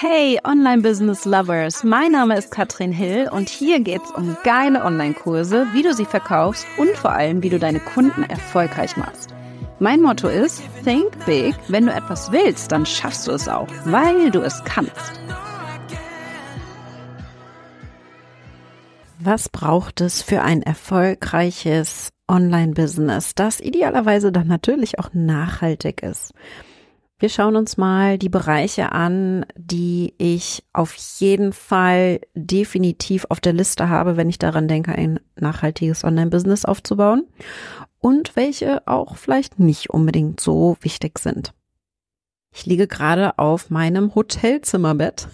Hey Online-Business-Lovers, mein Name ist Katrin Hill und hier geht's um geile Online-Kurse, wie du sie verkaufst und vor allem, wie du deine Kunden erfolgreich machst. Mein Motto ist, think big, wenn du etwas willst, dann schaffst du es auch, weil du es kannst. Was braucht es für ein erfolgreiches Online-Business, das idealerweise dann natürlich auch nachhaltig ist? Wir schauen uns mal die Bereiche an, die ich auf jeden Fall definitiv auf der Liste habe, wenn ich daran denke, ein nachhaltiges Online-Business aufzubauen und welche auch vielleicht nicht unbedingt so wichtig sind. Ich liege gerade auf meinem Hotelzimmerbett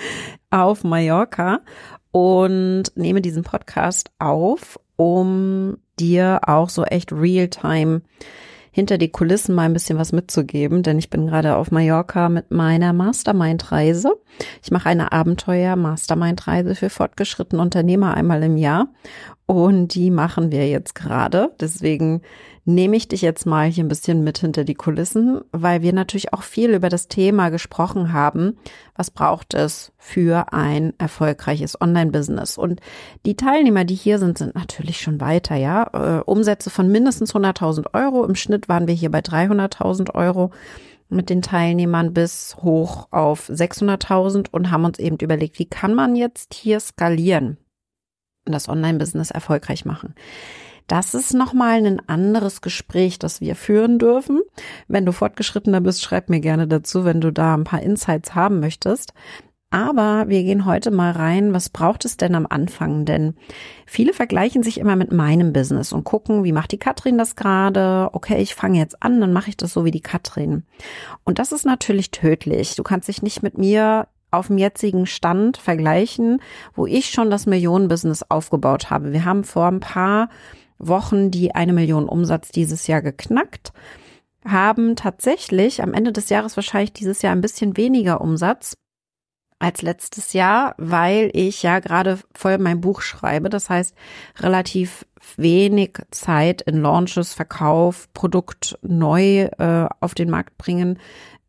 auf Mallorca und nehme diesen Podcast auf, um dir auch so echt real-time hinter die Kulissen mal ein bisschen was mitzugeben, denn ich bin gerade auf Mallorca mit meiner Mastermind-Reise. Ich mache eine Abenteuer-Mastermind-Reise für fortgeschrittene Unternehmer einmal im Jahr und die machen wir jetzt gerade. Deswegen nehme ich dich jetzt mal hier ein bisschen mit hinter die Kulissen, weil wir natürlich auch viel über das Thema gesprochen haben. Was braucht es für ein erfolgreiches Online-Business? Und die Teilnehmer, die hier sind, sind natürlich schon weiter, ja. Umsätze von mindestens 100.000 Euro. Im Schnitt waren wir hier bei 300.000 Euro mit den Teilnehmern bis hoch auf 600.000 und haben uns eben überlegt, wie kann man jetzt hier skalieren und das Online-Business erfolgreich machen? Das ist nochmal ein anderes Gespräch, das wir führen dürfen. Wenn du fortgeschrittener bist, schreib mir gerne dazu, wenn du da ein paar Insights haben möchtest. Aber wir gehen heute mal rein, was braucht es denn am Anfang? Denn viele vergleichen sich immer mit meinem Business und gucken, wie macht die Katrin das gerade? Okay, ich fange jetzt an, dann mache ich das so wie die Katrin. Und das ist natürlich tödlich. Du kannst dich nicht mit mir auf dem jetzigen Stand vergleichen, wo ich schon das Millionen-Business aufgebaut habe. Wir haben vor ein paar Wochen die 1 Million Umsatz dieses Jahr geknackt, haben tatsächlich am Ende des Jahres wahrscheinlich dieses Jahr ein bisschen weniger Umsatz als letztes Jahr, weil ich ja gerade voll mein Buch schreibe. Das heißt, relativ wenig Zeit in Launches, Verkauf, Produkt neu auf den Markt bringen,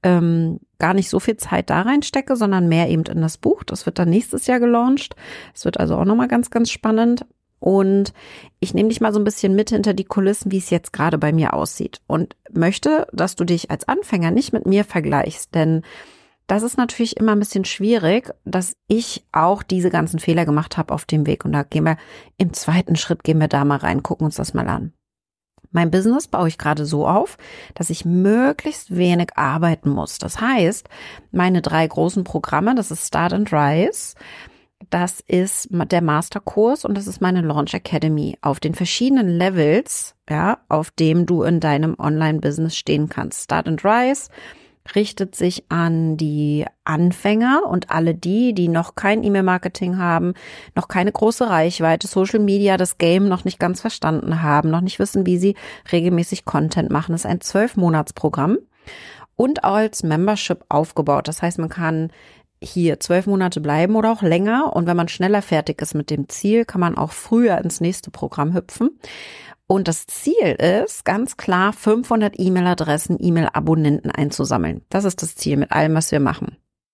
gar nicht so viel Zeit da reinstecke, sondern mehr eben in das Buch. Das wird dann nächstes Jahr gelauncht. Es wird also auch nochmal ganz, ganz spannend. Und ich nehme dich mal so ein bisschen mit hinter die Kulissen, wie es jetzt gerade bei mir aussieht und möchte, dass du dich als Anfänger nicht mit mir vergleichst, denn das ist natürlich immer ein bisschen schwierig, dass ich auch diese ganzen Fehler gemacht habe auf dem Weg und da gehen wir im zweiten Schritt, gehen wir da mal rein, gucken uns das mal an. Mein Business baue ich gerade so auf, dass ich möglichst wenig arbeiten muss. Das heißt, meine 3 großen Programme, das ist Start and Rise, das ist der Masterkurs und das ist meine Launch Academy auf den verschiedenen Levels, ja, auf dem du in deinem Online-Business stehen kannst. Start and Rise richtet sich an die Anfänger und alle die noch kein E-Mail-Marketing haben, noch keine große Reichweite, Social Media, das Game noch nicht ganz verstanden haben, noch nicht wissen, wie sie regelmäßig Content machen. Das ist ein 12-Monats-Programm und auch als Membership aufgebaut. Das heißt, man kann hier 12 Monate bleiben oder auch länger. Und wenn man schneller fertig ist mit dem Ziel, kann man auch früher ins nächste Programm hüpfen. Und das Ziel ist ganz klar, 500 E-Mail-Adressen, E-Mail-Abonnenten einzusammeln. Das ist das Ziel mit allem, was wir machen.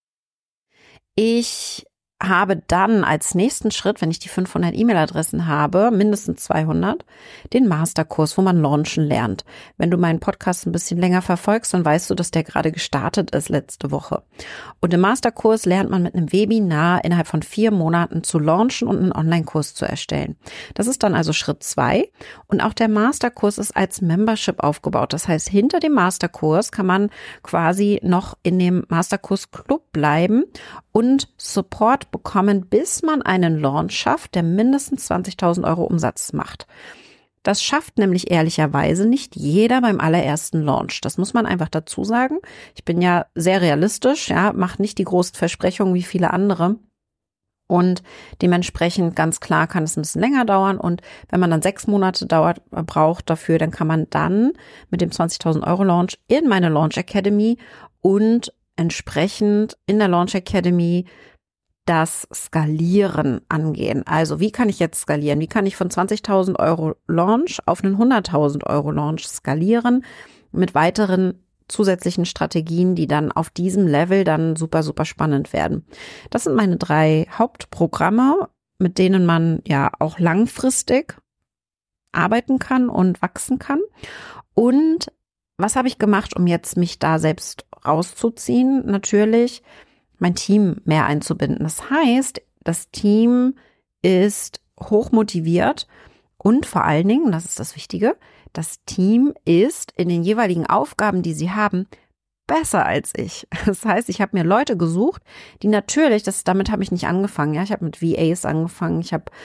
Ich habe dann als nächsten Schritt, wenn ich die 500 E-Mail-Adressen habe, mindestens 200, den Masterkurs, wo man launchen lernt. Wenn du meinen Podcast ein bisschen länger verfolgst, dann weißt du, dass der gerade gestartet ist letzte Woche. Und im Masterkurs lernt man mit einem Webinar innerhalb von 4 Monaten zu launchen und einen Online-Kurs zu erstellen. Das ist dann also Schritt 2. Und auch der Masterkurs ist als Membership aufgebaut. Das heißt, hinter dem Masterkurs kann man quasi noch in dem Masterkurs-Club bleiben und Support bekommen, bis man einen Launch schafft, der mindestens 20.000 Euro Umsatz macht. Das schafft nämlich ehrlicherweise nicht jeder beim allerersten Launch. Das muss man einfach dazu sagen. Ich bin ja sehr realistisch, ja, mache nicht die großen Versprechungen wie viele andere. Und dementsprechend ganz klar kann es ein bisschen länger dauern. Und wenn man dann 6 Monate braucht dafür, dann kann man dann mit dem 20.000 Euro Launch in meine Launch Academy und entsprechend in der Launch Academy das Skalieren angehen. Also wie kann ich jetzt skalieren? Wie kann ich von 20.000 Euro Launch auf einen 100.000 Euro Launch skalieren mit weiteren zusätzlichen Strategien, die dann auf diesem Level dann super, super spannend werden. Das sind meine 3 Hauptprogramme, mit denen man ja auch langfristig arbeiten kann und wachsen kann. Und was habe ich gemacht, um jetzt mich da selbst rauszuziehen? Natürlich mein Team mehr einzubinden. Das heißt, das Team ist hochmotiviert und vor allen Dingen, das ist das Wichtige, das Team ist in den jeweiligen Aufgaben, die sie haben, besser als ich. Das heißt, ich habe mir Leute gesucht, die natürlich, damit habe ich nicht angefangen. Ja, ich habe mit VAs angefangen, ich habe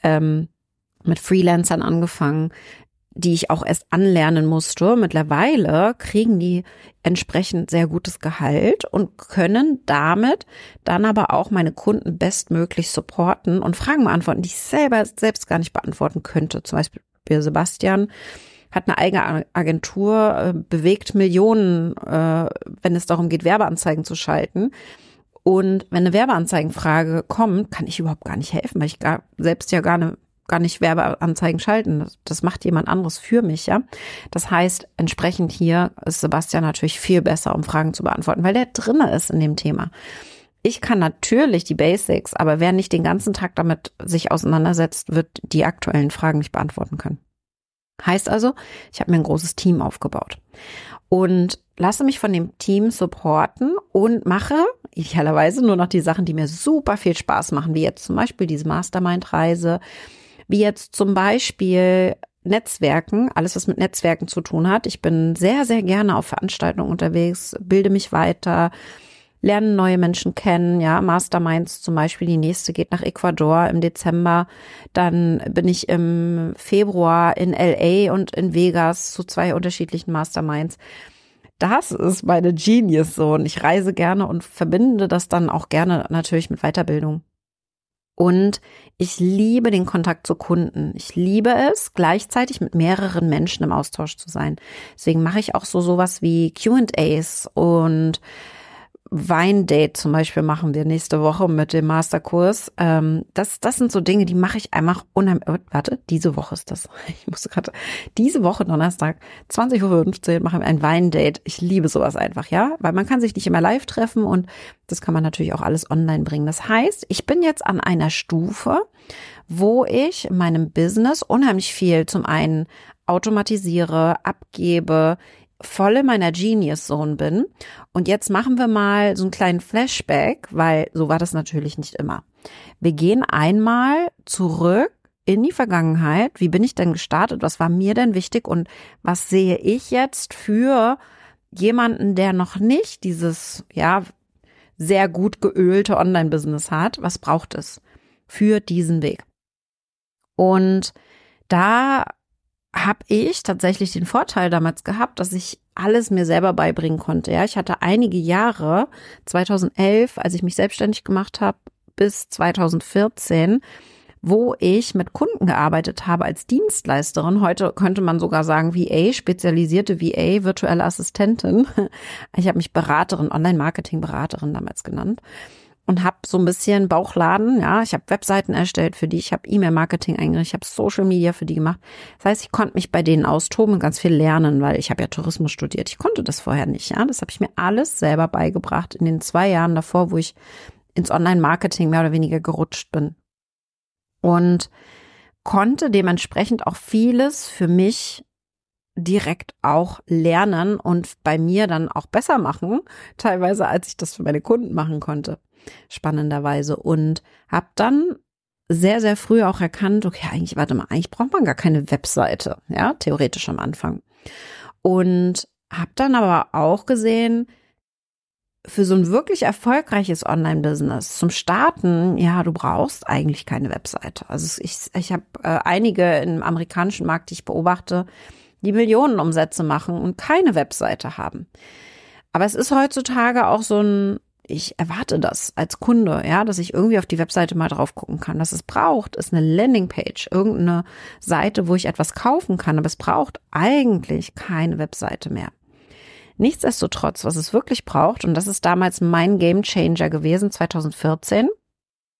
mit Freelancern angefangen, die ich auch erst anlernen musste. Mittlerweile kriegen die entsprechend sehr gutes Gehalt und können damit dann aber auch meine Kunden bestmöglich supporten und Fragen beantworten, die ich selbst gar nicht beantworten könnte. Zum Beispiel Sebastian hat eine eigene Agentur, bewegt Millionen, wenn es darum geht, Werbeanzeigen zu schalten. Und wenn eine Werbeanzeigenfrage kommt, kann ich überhaupt gar nicht helfen, weil ich selbst ja gar nicht Werbeanzeigen schalten. Das macht jemand anderes für mich, ja. Das heißt, entsprechend hier ist Sebastian natürlich viel besser, um Fragen zu beantworten, weil der drinne ist in dem Thema. Ich kann natürlich die Basics, aber wer nicht den ganzen Tag damit sich auseinandersetzt, wird die aktuellen Fragen nicht beantworten können. Heißt also, ich habe mir ein großes Team aufgebaut und lasse mich von dem Team supporten und mache idealerweise nur noch die Sachen, die mir super viel Spaß machen, wie jetzt zum Beispiel diese Mastermind-Reise, wie jetzt zum Beispiel Netzwerken, alles was mit Netzwerken zu tun hat. Ich bin sehr, sehr gerne auf Veranstaltungen unterwegs, bilde mich weiter, lerne neue Menschen kennen, ja, Masterminds zum Beispiel, die nächste geht nach Ecuador im Dezember, dann bin ich im Februar in LA und in Vegas zu 2 unterschiedlichen Masterminds. Das ist meine Genius Zone. Ich reise gerne und verbinde das dann auch gerne natürlich mit Weiterbildung. Und ich liebe den Kontakt zu Kunden. Ich liebe es, gleichzeitig mit mehreren Menschen im Austausch zu sein. Deswegen mache ich auch sowas wie Q&As und Weindate zum Beispiel machen wir nächste Woche mit dem Masterkurs. Das sind so Dinge, die mache ich einfach unheimlich. Warte, diese Woche ist das. Ich musste gerade, diese Woche Donnerstag, 20:15 Uhr machen wir ein Weindate. Ich liebe sowas einfach, ja, weil man kann sich nicht immer live treffen und das kann man natürlich auch alles online bringen. Das heißt, ich bin jetzt an einer Stufe, wo ich in meinem Business unheimlich viel zum einen automatisiere, abgebe, voll in meiner Genius Zone bin. Und jetzt machen wir mal so einen kleinen Flashback, weil so war das natürlich nicht immer. Wir gehen einmal zurück in die Vergangenheit. Wie bin ich denn gestartet? Was war mir denn wichtig? Und was sehe ich jetzt für jemanden, der noch nicht dieses, ja, sehr gut geölte Online-Business hat? Was braucht es für diesen Weg? Und da habe ich tatsächlich den Vorteil damals gehabt, dass ich alles mir selber beibringen konnte. Ja, ich hatte einige Jahre, 2011, als ich mich selbstständig gemacht habe, bis 2014, wo ich mit Kunden gearbeitet habe als Dienstleisterin. Heute könnte man sogar sagen VA, spezialisierte VA, virtuelle Assistentin. Ich habe mich Beraterin, Online-Marketing-Beraterin damals genannt. Und habe so ein bisschen Bauchladen, ja, ich habe Webseiten erstellt für die, ich habe E-Mail-Marketing eingerichtet, ich habe Social Media für die gemacht. Das heißt, ich konnte mich bei denen austoben und ganz viel lernen, weil ich habe ja Tourismus studiert. Ich konnte das vorher nicht, ja. Das habe ich mir alles selber beigebracht in den 2 Jahren davor, wo ich ins Online-Marketing mehr oder weniger gerutscht bin. Und konnte dementsprechend auch vieles für mich direkt auch lernen und bei mir dann auch besser machen, teilweise als ich das für meine Kunden machen konnte, spannenderweise. Und habe dann sehr, sehr früh auch erkannt, okay, eigentlich braucht man gar keine Webseite, ja, theoretisch am Anfang. Und habe dann aber auch gesehen, für so ein wirklich erfolgreiches Online-Business zum Starten, ja, du brauchst eigentlich keine Webseite. Also ich habe einige im amerikanischen Markt, die ich beobachte, die Millionen Umsätze machen und keine Webseite haben. Aber es ist heutzutage auch ich erwarte das als Kunde, ja, dass ich irgendwie auf die Webseite mal drauf gucken kann. Was es braucht, ist eine Landingpage, irgendeine Seite, wo ich etwas kaufen kann, aber es braucht eigentlich keine Webseite mehr. Nichtsdestotrotz, was es wirklich braucht, und das ist damals mein Gamechanger gewesen, 2014,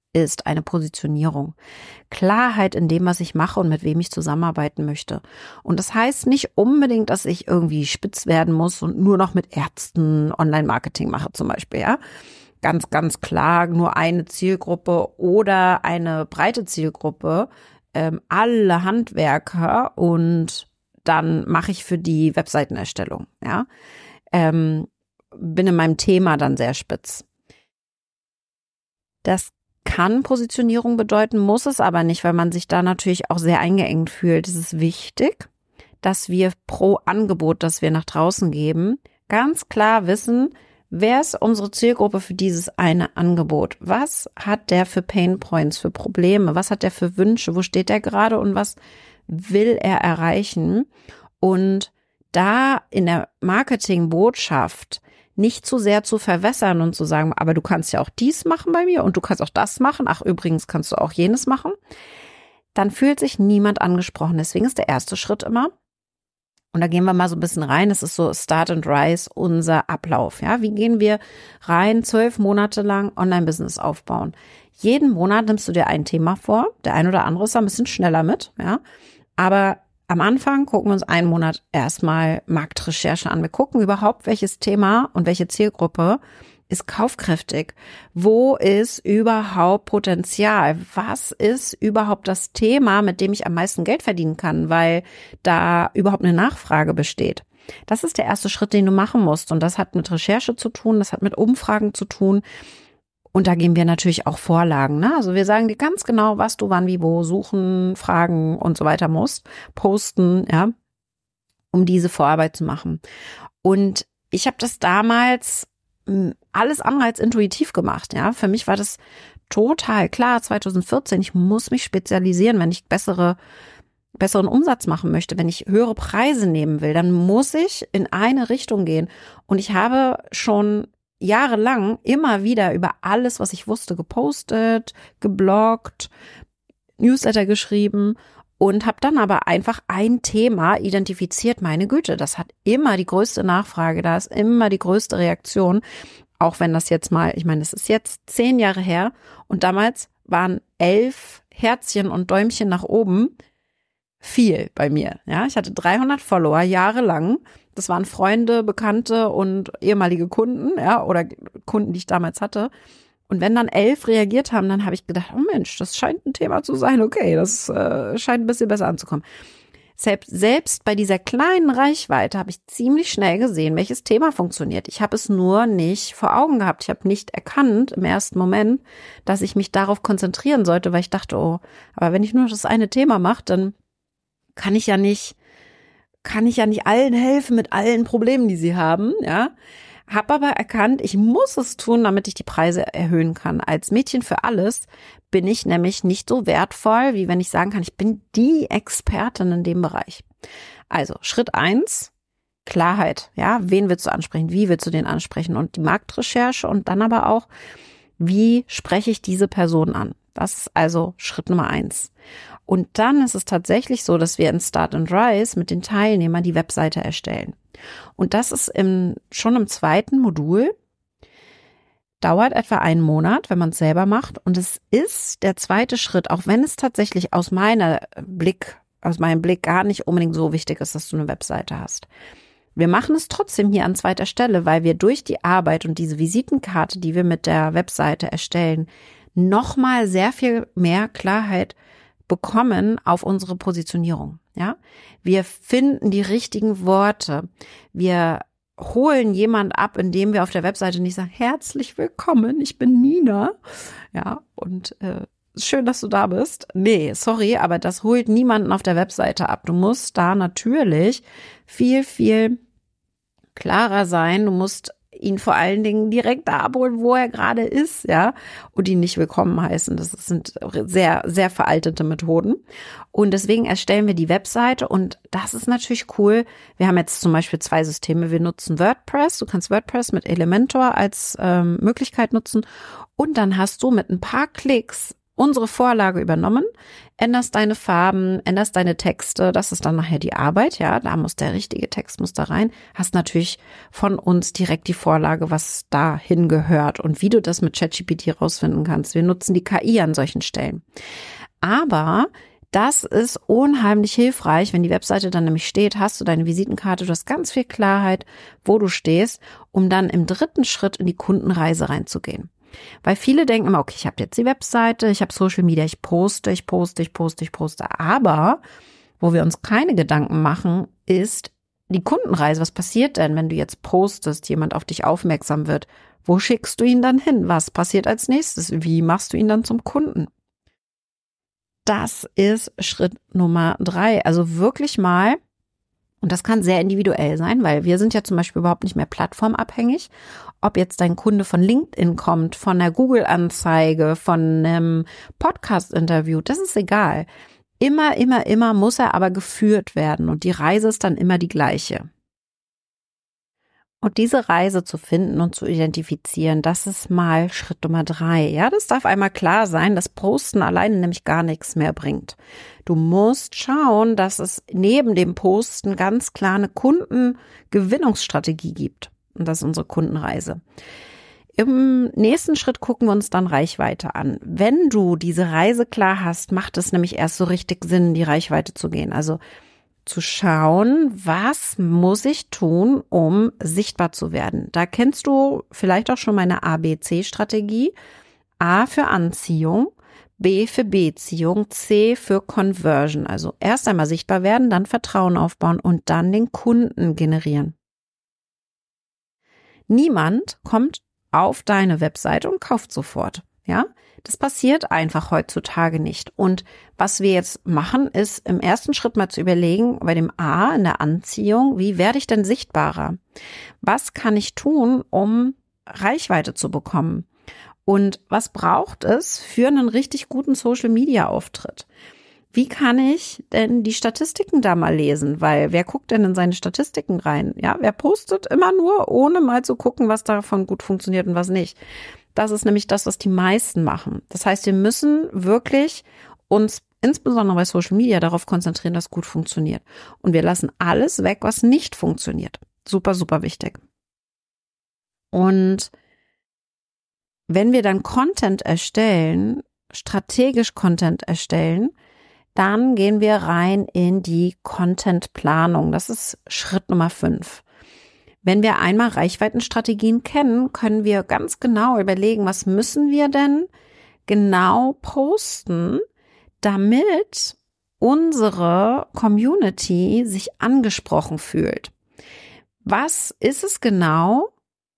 ist eine Positionierung. Klarheit in dem, was ich mache und mit wem ich zusammenarbeiten möchte. Und das heißt nicht unbedingt, dass ich irgendwie spitz werden muss und nur noch mit Ärzten Online-Marketing mache zum Beispiel, ja. Ganz, ganz klar nur eine Zielgruppe oder eine breite Zielgruppe, alle Handwerker und dann mache ich für die Webseitenerstellung, ja. Bin in meinem Thema dann sehr spitz. Das kann Positionierung bedeuten, muss es aber nicht, weil man sich da natürlich auch sehr eingeengt fühlt. Es ist wichtig, dass wir pro Angebot, das wir nach draußen geben, ganz klar wissen, wer ist unsere Zielgruppe für dieses eine Angebot? Was hat der für Pain Points, für Probleme? Was hat der für Wünsche? Wo steht der gerade und was will er erreichen? Und da in der Marketingbotschaft nicht zu sehr zu verwässern und zu sagen, aber du kannst ja auch dies machen bei mir und du kannst auch das machen. Ach, übrigens kannst du auch jenes machen. Dann fühlt sich niemand angesprochen. Deswegen ist der erste Schritt immer, und da gehen wir mal so ein bisschen rein, das ist so Start and Rise, unser Ablauf. Ja, wie gehen wir rein, 12 Monate lang Online-Business aufbauen? Jeden Monat nimmst du dir ein Thema vor. Der ein oder andere ist da ein bisschen schneller mit, ja. Aber am Anfang gucken wir uns einen Monat erstmal Marktrecherche an. Wir gucken überhaupt, welches Thema und welche Zielgruppe ist kaufkräftig. Wo ist überhaupt Potenzial? Was ist überhaupt das Thema, mit dem ich am meisten Geld verdienen kann, weil da überhaupt eine Nachfrage besteht? Das ist der erste Schritt, den du machen musst. Und das hat mit Recherche zu tun, das hat mit Umfragen zu tun. Und da geben wir natürlich auch Vorlagen, ne? Also wir sagen dir ganz genau, was du wann, wie, wo suchen, fragen und so weiter musst, posten, ja, um diese Vorarbeit zu machen. Und ich habe das damals alles andere als intuitiv gemacht, ja. Für mich war das total klar, 2014, ich muss mich spezialisieren, wenn ich besseren Umsatz machen möchte, wenn ich höhere Preise nehmen will, dann muss ich in eine Richtung gehen. Und ich habe schon jahrelang immer wieder über alles, was ich wusste, gepostet, gebloggt, Newsletter geschrieben und habe dann aber einfach ein Thema identifiziert. Meine Güte, das hat immer die größte Nachfrage, da ist immer die größte Reaktion, auch wenn das jetzt mal, ich meine, das ist jetzt 10 Jahre her und damals waren 11 Herzchen und Däumchen nach oben viel bei mir. Ja, ich hatte 300 Follower jahrelang. Das waren Freunde, Bekannte und ehemalige Kunden, ja, oder Kunden, die ich damals hatte. Und wenn dann 11 reagiert haben, dann habe ich gedacht, oh Mensch, das scheint ein Thema zu sein. Okay, das scheint ein bisschen besser anzukommen. Selbst bei dieser kleinen Reichweite habe ich ziemlich schnell gesehen, welches Thema funktioniert. Ich habe es nur nicht vor Augen gehabt. Ich habe nicht erkannt im ersten Moment, dass ich mich darauf konzentrieren sollte, weil ich dachte, oh, aber wenn ich nur das eine Thema mache, dann kann ich ja nicht allen helfen mit allen Problemen, die sie haben, ja. Hab aber erkannt, ich muss es tun, damit ich die Preise erhöhen kann. Als Mädchen für alles bin ich nämlich nicht so wertvoll, wie wenn ich sagen kann, ich bin die Expertin in dem Bereich. Also Schritt 1, Klarheit, ja. Wen willst du ansprechen? Wie willst du den ansprechen? Und die Marktrecherche und dann aber auch, wie spreche ich diese Person an? Das ist also Schritt Nummer 1. Und dann ist es tatsächlich so, dass wir in Start and Rise mit den Teilnehmern die Webseite erstellen. Und das ist schon im zweiten Modul, dauert etwa einen Monat, wenn man es selber macht. Und es ist der zweite Schritt, auch wenn es tatsächlich aus meinem Blick gar nicht unbedingt so wichtig ist, dass du eine Webseite hast. Wir machen es trotzdem hier an zweiter Stelle, weil wir durch die Arbeit und diese Visitenkarte, die wir mit der Webseite erstellen, nochmal sehr viel mehr Klarheit bekommen auf unsere Positionierung. Ja, wir finden die richtigen Worte. Wir holen jemand ab, indem wir auf der Webseite nicht sagen, herzlich willkommen, ich bin Nina. Ja, und schön, dass du da bist. Nee, sorry, aber das holt niemanden auf der Webseite ab. Du musst da natürlich viel, viel klarer sein. Du musst ihn vor allen Dingen direkt da abholen, wo er gerade ist, ja, und ihn nicht willkommen heißen. Das sind sehr, sehr veraltete Methoden. Und deswegen erstellen wir die Webseite und das ist natürlich cool. Wir haben jetzt zum Beispiel 2 Systeme. Wir nutzen WordPress. Du kannst WordPress mit Elementor als Möglichkeit nutzen und dann hast du mit ein paar Klicks unsere Vorlage übernommen, änderst deine Farben, änderst deine Texte, das ist dann nachher die Arbeit, ja, da muss der richtige Text muss da rein, hast natürlich von uns direkt die Vorlage, was da hingehört und wie du das mit ChatGPT rausfinden kannst. Wir nutzen die KI an solchen Stellen. Aber das ist unheimlich hilfreich, wenn die Webseite dann nämlich steht, hast du deine Visitenkarte, du hast ganz viel Klarheit, wo du stehst, um dann im dritten Schritt in die Kundenreise reinzugehen. Weil viele denken immer, okay, ich habe jetzt die Webseite, ich habe Social Media, ich poste. Aber wo wir uns keine Gedanken machen, ist die Kundenreise. Was passiert denn, wenn du jetzt postest, jemand auf dich aufmerksam wird? Wo schickst du ihn dann hin? Was passiert als nächstes? Wie machst du ihn dann zum Kunden? Das ist Schritt Nummer 3. Also wirklich mal, und das kann sehr individuell sein, weil wir sind ja zum Beispiel überhaupt nicht mehr plattformabhängig. Ob jetzt dein Kunde von LinkedIn kommt, von einer Google-Anzeige, von einem Podcast-Interview, das ist egal. Immer muss er aber geführt werden und die Reise ist dann immer die gleiche. Und diese Reise zu finden und zu identifizieren, das ist mal Schritt Nummer 3. Ja, das darf einmal klar sein, dass Posten alleine nämlich gar nichts mehr bringt. Du musst schauen, dass es neben dem Posten ganz klar eine Kundengewinnungsstrategie gibt. Und das ist unsere Kundenreise. Im nächsten Schritt gucken wir uns dann Reichweite an. Wenn du diese Reise klar hast, macht es nämlich erst so richtig Sinn, in die Reichweite zu gehen. Also zu schauen, was muss ich tun, um sichtbar zu werden. Da kennst du vielleicht auch schon meine ABC-Strategie. A für Anziehung, B für Beziehung, C für Conversion. Also erst einmal sichtbar werden, dann Vertrauen aufbauen und dann den Kunden generieren. Niemand kommt auf deine Webseite und kauft sofort. Ja, das passiert einfach heutzutage nicht. Und was wir jetzt machen, ist im ersten Schritt mal zu überlegen, bei dem A in der Anziehung, wie werde ich denn sichtbarer? Was kann ich tun, um Reichweite zu bekommen? Und was braucht es für einen richtig guten Social-Media-Auftritt? Wie kann ich denn die Statistiken da mal lesen? Weil wer guckt denn in seine Statistiken rein? Ja, wer postet immer nur, ohne mal zu gucken, was davon gut funktioniert und was nicht? Das ist nämlich das, was die meisten machen. Das heißt, wir müssen wirklich uns insbesondere bei Social Media darauf konzentrieren, dass gut funktioniert. Und wir lassen alles weg, was nicht funktioniert. Super, super wichtig. Und wenn wir dann Content erstellen, strategisch Content erstellen, dann gehen wir rein in die Content-Planung. Das ist Schritt Nummer 5. Wenn wir einmal Reichweitenstrategien kennen, können wir ganz genau überlegen, was müssen wir denn genau posten, damit unsere Community sich angesprochen fühlt. Was ist es genau,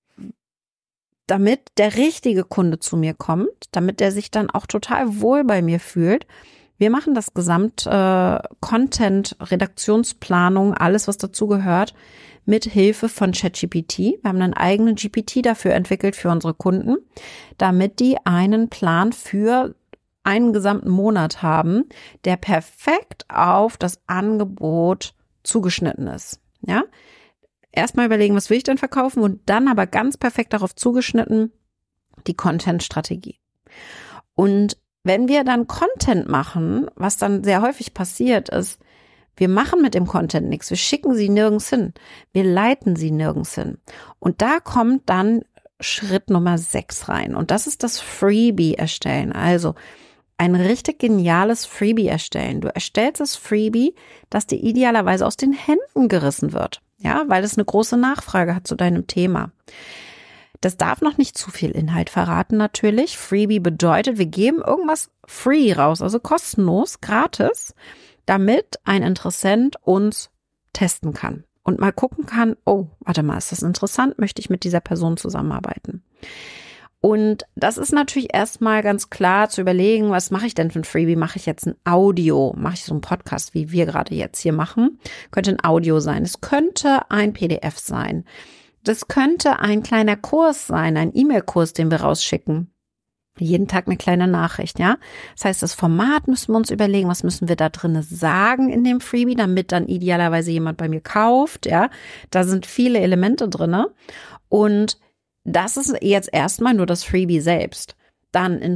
damit der richtige Kunde zu mir kommt, damit der sich dann auch total wohl bei mir fühlt? Wir machen das Content, Redaktionsplanung, alles was dazu gehört, mit Hilfe von ChatGPT. Wir haben einen eigenen GPT dafür entwickelt für unsere Kunden, damit die einen Plan für einen gesamten Monat haben, der perfekt auf das Angebot zugeschnitten ist. Ja, erstmal überlegen, was will ich denn verkaufen und dann aber ganz perfekt darauf zugeschnitten die Content-Strategie. Und wenn wir dann Content machen, was dann sehr häufig passiert ist, wir machen mit dem Content nichts, wir schicken sie nirgends hin, wir leiten sie nirgends hin. Und da kommt dann Schritt Nummer 6 rein und das ist das Freebie erstellen. Also ein richtig geniales Freebie erstellen. Du erstellst das Freebie, das dir idealerweise aus den Händen gerissen wird, ja, weil es eine große Nachfrage hat zu deinem Thema. Das darf noch nicht zu viel Inhalt verraten natürlich. Freebie bedeutet, wir geben irgendwas free raus, also kostenlos, gratis, damit ein Interessent uns testen kann und mal gucken kann, oh, warte mal, ist das interessant, möchte ich mit dieser Person zusammenarbeiten? Und das ist natürlich erstmal ganz klar zu überlegen, was mache ich denn für ein Freebie? Mache ich jetzt ein Audio? Mache ich so einen Podcast, wie wir gerade jetzt hier machen? Könnte ein Audio sein. Es könnte ein PDF sein. Das könnte ein kleiner Kurs sein, ein E-Mail-Kurs, den wir rausschicken. Jeden Tag eine kleine Nachricht, ja. Das heißt, das Format müssen wir uns überlegen, was müssen wir da drin sagen in dem Freebie, damit dann idealerweise jemand bei mir kauft, ja. Da sind viele Elemente drin. Und das ist jetzt erstmal nur das Freebie selbst. Dann in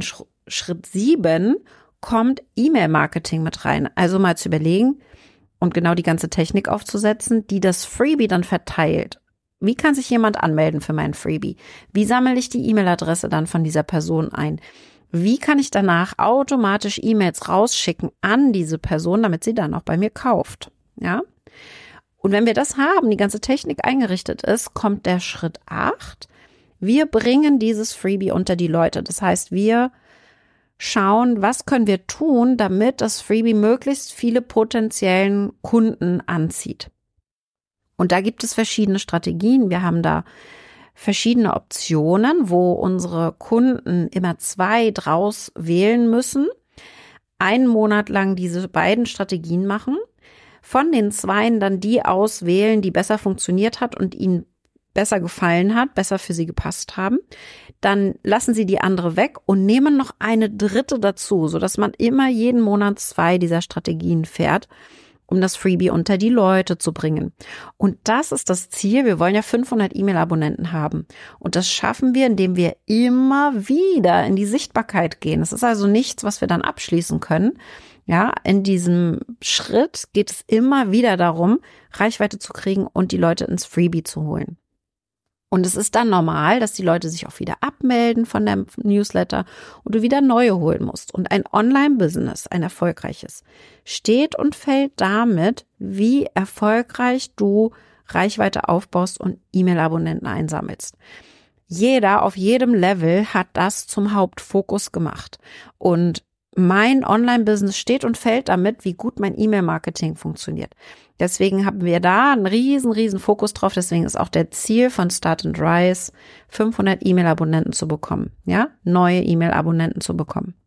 Schritt 7 kommt E-Mail-Marketing mit rein. Also mal zu überlegen und genau die ganze Technik aufzusetzen, die das Freebie dann verteilt. Wie kann sich jemand anmelden für mein Freebie? Wie sammle ich die E-Mail-Adresse dann von dieser Person ein? Wie kann ich danach automatisch E-Mails rausschicken an diese Person, damit sie dann auch bei mir kauft? Ja? Und wenn wir das haben, die ganze Technik eingerichtet ist, kommt der Schritt 8. Wir bringen dieses Freebie unter die Leute. Das heißt, wir schauen, was können wir tun, damit das Freebie möglichst viele potenziellen Kunden anzieht. Und da gibt es verschiedene Strategien. Wir haben da verschiedene Optionen, wo unsere Kunden immer 2 draus wählen müssen, einen Monat lang diese beiden Strategien machen, von den 2 dann die auswählen, die besser funktioniert hat und ihnen besser gefallen hat, besser für sie gepasst haben. Dann lassen sie die andere weg und nehmen noch eine 3. dazu, sodass man immer jeden Monat 2 dieser Strategien fährt, um das Freebie unter die Leute zu bringen. Und das ist das Ziel. Wir wollen ja 500 E-Mail-Abonnenten haben. Und das schaffen wir, indem wir immer wieder in die Sichtbarkeit gehen. Es ist also nichts, was wir dann abschließen können. Ja, in diesem Schritt geht es immer wieder darum, Reichweite zu kriegen und die Leute ins Freebie zu holen. Und es ist dann normal, dass die Leute sich auch wieder abmelden von dem Newsletter und du wieder neue holen musst. Und ein Online-Business, ein erfolgreiches, steht und fällt damit, wie erfolgreich du Reichweite aufbaust und E-Mail-Abonnenten einsammelst. Jeder auf jedem Level hat das zum Hauptfokus gemacht. Und mein Online-Business steht und fällt damit, wie gut mein E-Mail-Marketing funktioniert. Deswegen haben wir da einen riesen Fokus drauf. Deswegen ist auch der Ziel von Start and Rise, 500 E-Mail-Abonnenten zu bekommen, ja, neue E-Mail-Abonnenten zu bekommen.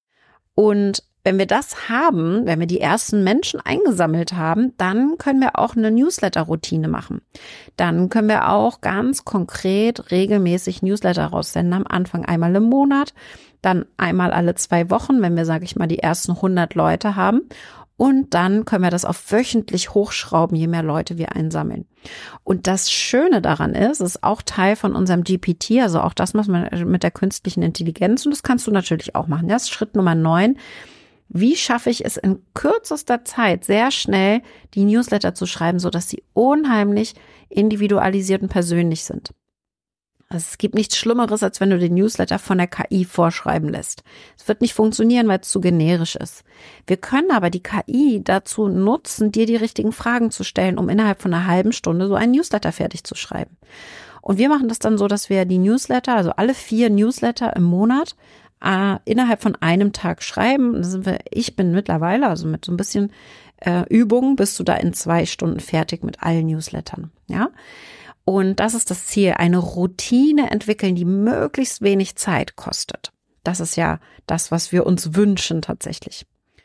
Und wenn wir das haben, wenn wir die ersten Menschen eingesammelt haben, dann können wir auch eine Newsletter-Routine machen. Dann können wir auch ganz konkret regelmäßig Newsletter raussenden. Am Anfang einmal im Monat, dann einmal alle 2 Wochen, wenn wir, sage ich mal, die ersten 100 Leute haben. Und dann können wir das auf wöchentlich hochschrauben, je mehr Leute wir einsammeln. Und das Schöne daran ist auch Teil von unserem GPT, also auch das machen wir mit der künstlichen Intelligenz. Und das kannst du natürlich auch machen. Das ist Schritt Nummer 9. Wie schaffe ich es in kürzester Zeit sehr schnell, die Newsletter zu schreiben, sodass sie unheimlich individualisiert und persönlich sind? Also es gibt nichts Schlimmeres, als wenn du den Newsletter von der KI vorschreiben lässt. Es wird nicht funktionieren, weil es zu generisch ist. Wir können aber die KI dazu nutzen, dir die richtigen Fragen zu stellen, um innerhalb von einer halben Stunde so einen Newsletter fertig zu schreiben. Und wir machen das dann so, dass wir die Newsletter, also alle 4 Newsletter im Monat, innerhalb von einem Tag schreiben. Ich bin mittlerweile, also mit so ein bisschen Übung, bist du da in 2 Stunden fertig mit allen Newslettern, ja. Und das ist das Ziel, eine Routine entwickeln, die möglichst wenig Zeit kostet. Das ist ja das, was wir uns wünschen tatsächlich.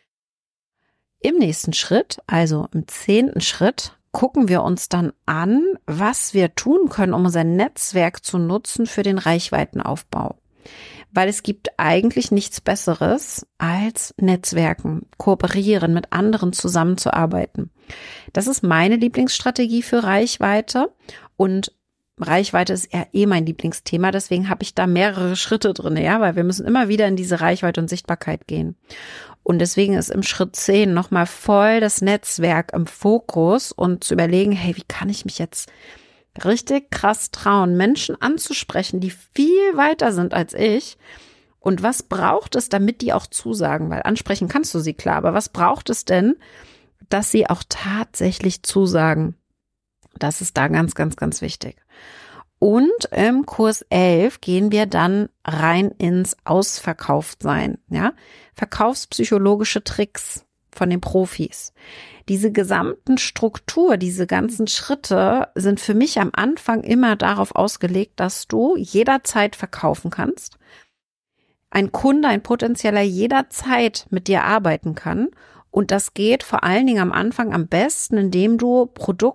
Im nächsten Schritt, also im 10. Schritt, gucken wir uns dann an, was wir tun können, um unser Netzwerk zu nutzen für den Reichweitenaufbau. Weil es gibt eigentlich nichts Besseres als Netzwerken, kooperieren, mit anderen zusammenzuarbeiten. Das ist meine Lieblingsstrategie für Reichweite und Reichweite ist ja mein Lieblingsthema, deswegen habe ich da mehrere Schritte drin, ja, weil wir müssen immer wieder in diese Reichweite und Sichtbarkeit gehen. Und deswegen ist im Schritt 10 nochmal voll das Netzwerk im Fokus und zu überlegen, hey, wie kann ich mich jetzt richtig krass trauen, Menschen anzusprechen, die viel weiter sind als ich. Und was braucht es, damit die auch zusagen? Weil ansprechen kannst du sie klar, aber was braucht es denn, dass sie auch tatsächlich zusagen? Das ist da ganz wichtig. Und im Kurs 11 gehen wir dann rein ins Ausverkauftsein, ja? Verkaufspsychologische Tricks von den Profis. Diese gesamten Struktur, diese ganzen Schritte sind für mich am Anfang immer darauf ausgelegt, dass du jederzeit verkaufen kannst. Ein Kunde, ein potenzieller jederzeit mit dir arbeiten kann. Und das geht vor allen Dingen am Anfang am besten, indem du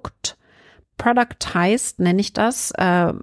productized, nenne ich das,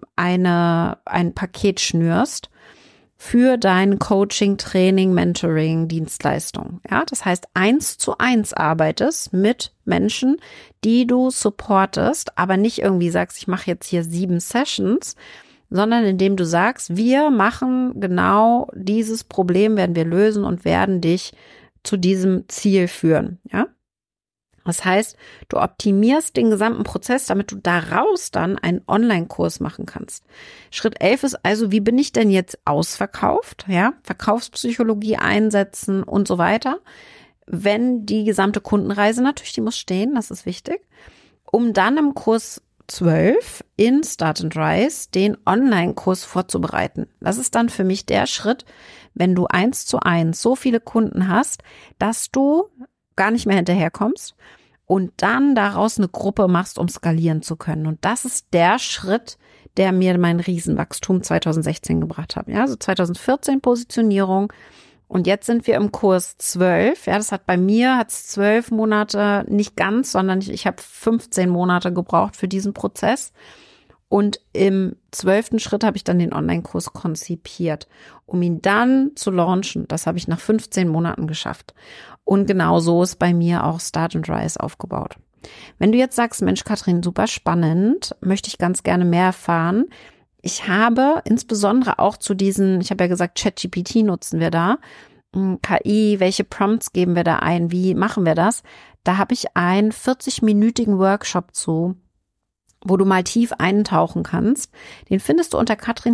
ein Paket schnürst für dein Coaching, Training, Mentoring, Dienstleistung. Ja, das heißt 1:1 arbeitest mit Menschen, die du supportest, aber nicht irgendwie sagst, ich mache jetzt hier 7 Sessions, sondern indem du sagst, wir machen genau dieses Problem, werden wir lösen und werden dich zu diesem Ziel führen, ja. Das heißt, du optimierst den gesamten Prozess, damit du daraus dann einen Online-Kurs machen kannst. Schritt 11 ist also, wie bin ich denn jetzt ausverkauft? Ja, Verkaufspsychologie einsetzen und so weiter. Wenn die gesamte Kundenreise natürlich, die muss stehen, das ist wichtig, um dann im Kurs 12 in Start and Rise den Online-Kurs vorzubereiten. Das ist dann für mich der Schritt, wenn du 1:1 so viele Kunden hast, dass du gar nicht mehr hinterherkommst und dann daraus eine Gruppe machst, um skalieren zu können. Und das ist der Schritt, der mir mein Riesenwachstum 2016 gebracht hat. Ja, also 2014 Positionierung und jetzt sind wir im Kurs 12. Ja, das hat bei mir 12 Monate, nicht ganz, sondern ich habe 15 Monate gebraucht für diesen Prozess. Und im 12. Schritt habe ich dann den Online-Kurs konzipiert, um ihn dann zu launchen. Das habe ich nach 15 Monaten geschafft. Und genau so ist bei mir auch Start and Rise aufgebaut. Wenn du jetzt sagst, Mensch, Katrin, super spannend, möchte ich ganz gerne mehr erfahren. Ich habe insbesondere auch zu diesen, ich habe ja gesagt, ChatGPT nutzen wir da, KI, welche Prompts geben wir da ein, wie machen wir das? Da habe ich einen 40-minütigen Workshop zu, wo du mal tief eintauchen kannst. Den findest du unter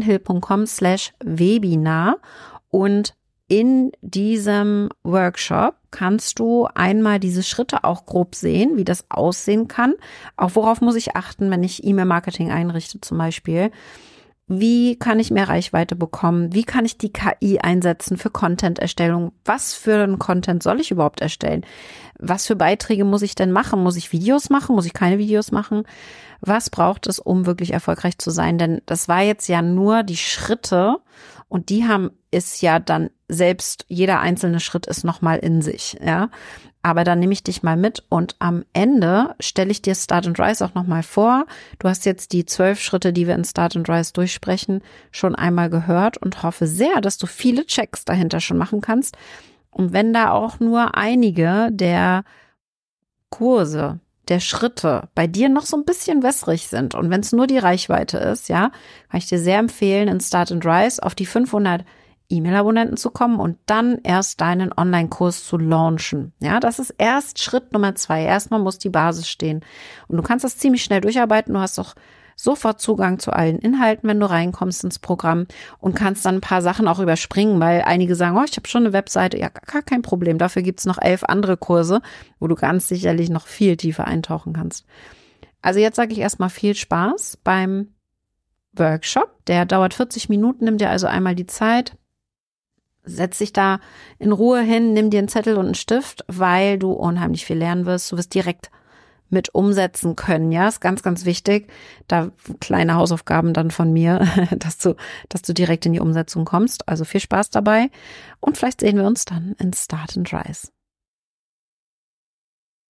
katrinhill.com/Webinar und in diesem Workshop kannst du einmal diese Schritte auch grob sehen, wie das aussehen kann. Auch worauf muss ich achten, wenn ich E-Mail-Marketing einrichte zum Beispiel. Wie kann ich mehr Reichweite bekommen? Wie kann ich die KI einsetzen für Content-Erstellung? Was für einen Content soll ich überhaupt erstellen? Was für Beiträge muss ich denn machen? Muss ich Videos machen? Muss ich keine Videos machen? Was braucht es, um wirklich erfolgreich zu sein? Denn das war jetzt ja nur die Schritte und die ist ja dann selbst, jeder einzelne Schritt ist nochmal in sich, ja. Aber dann nehme ich dich mal mit und am Ende stelle ich dir Start and Rise auch nochmal vor. Du hast jetzt die 12 Schritte, die wir in Start and Rise durchsprechen, schon einmal gehört und hoffe sehr, dass du viele Checks dahinter schon machen kannst. Und wenn da auch nur einige der Kurse, der Schritte bei dir noch so ein bisschen wässrig sind und wenn es nur die Reichweite ist, ja, kann ich dir sehr empfehlen, in Start and Rise auf die 500 E-Mail-Abonnenten zu kommen und dann erst deinen Online-Kurs zu launchen. Ja, das ist erst Schritt Nummer 2. Erstmal muss die Basis stehen. Und du kannst das ziemlich schnell durcharbeiten. Du hast doch sofort Zugang zu allen Inhalten, wenn du reinkommst ins Programm und kannst dann ein paar Sachen auch überspringen, weil einige sagen, oh, ich habe schon eine Webseite. Ja, gar kein Problem. Dafür gibt's noch 11 andere Kurse, wo du ganz sicherlich noch viel tiefer eintauchen kannst. Also jetzt sage ich erstmal viel Spaß beim Workshop. Der dauert 40 Minuten, nimm dir also einmal die Zeit. Setz dich da in Ruhe hin, nimm dir einen Zettel und einen Stift, weil du unheimlich viel lernen wirst. Du wirst direkt mit umsetzen können, ja, ist ganz, ganz wichtig. Da kleine Hausaufgaben dann von mir, dass du direkt in die Umsetzung kommst. Also viel Spaß dabei und vielleicht sehen wir uns dann in Start and Rise.